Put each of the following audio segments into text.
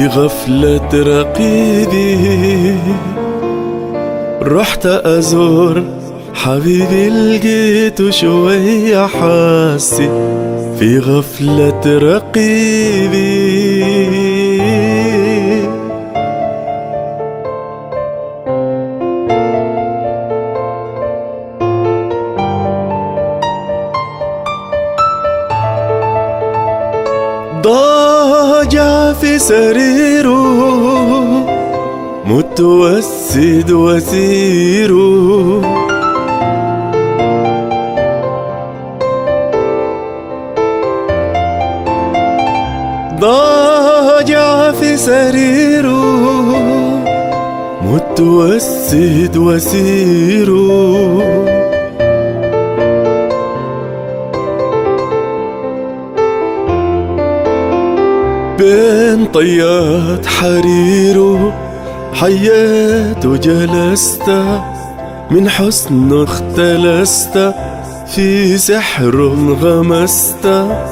في غفلة رقيبي رحت أزور حبيبي، لقيته شوية حاسي في غفلة رقيبي. ضاجع في سريره متوسد وسيره، ضاجع في سريره متوسد وسيره. بين طيات حريره حييت وجلست، من حسن اختلست في سحر انغمست،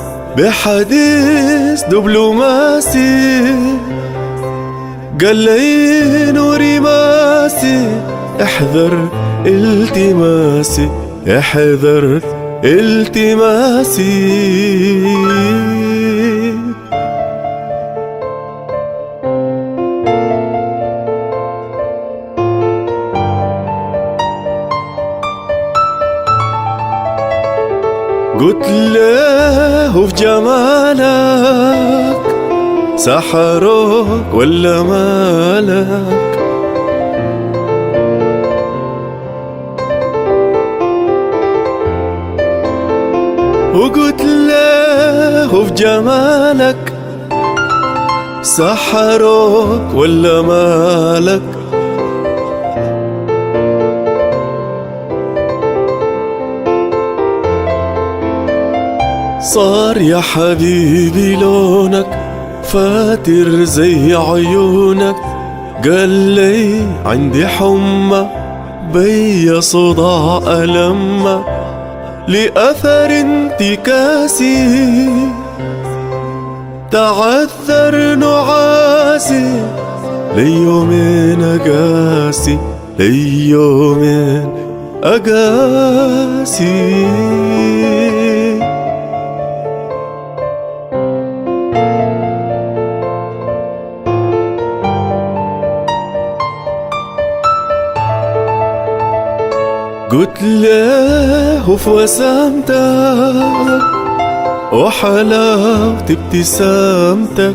بحديث دبلوماسي قال لي نوري ماسي احذر التماسي، احذر التماسي. قلت له في جمالك سحروك ولا مالك، وقلت له في جمالك سحروك ولا مالك. صار يا حبيبي لونك فاتر زي عيونك، قال لي عندي حمى بي صداع ألمة لأثر انتكاسي، تعثر نعاسي ليومين أقاسي، ليومين أقاسي. قلت له في وسامتك وحلاوة ابتسامتك،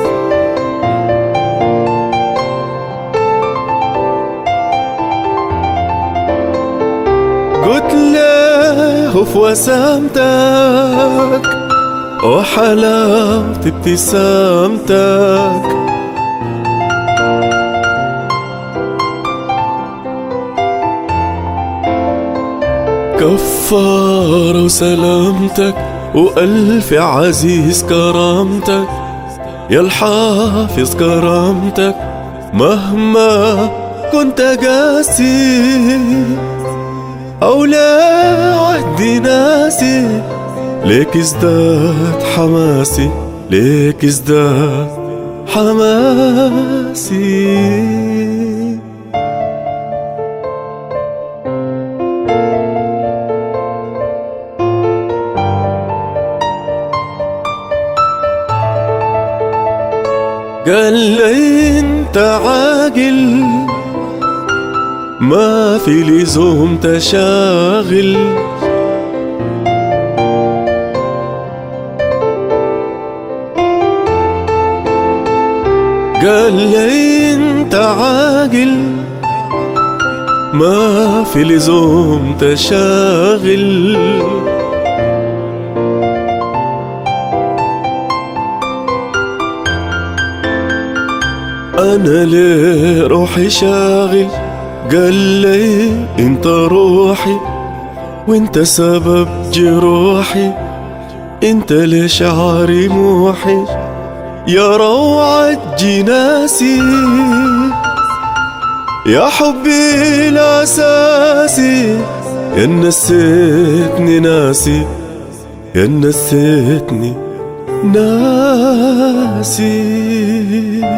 قلت له في وسامتك وحلاوة ابتسامتك، كفارة وسلامتك وألف عزيز كرامتك، يا الحافظ كرامتك مهما كنت قاسي أو لا عهدي ناسي، ليك ازداد حماسي، ليك ازداد حماسي. قال لي انت عاقل ما في لزوم تشاغل، قال لي انت عاقل ما في لزوم تشاغل، أنا ليه روحي شاغل، قال لي انت روحي وانت سبب جروحي، انت لي شعري موحي يا روعة جناسي، يا حبي الأساسي، يا نسيتني ناسي، يا نسيتني ناسي.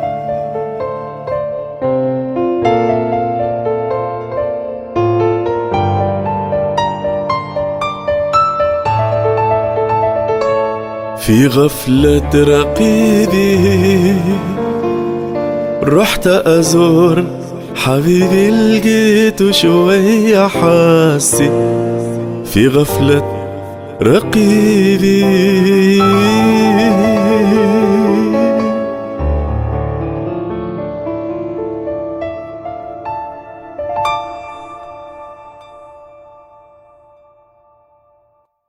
في غفلة رقيبي رحت أزور حبيبي، لقيته شوية حاسي. في غفلة رقيبي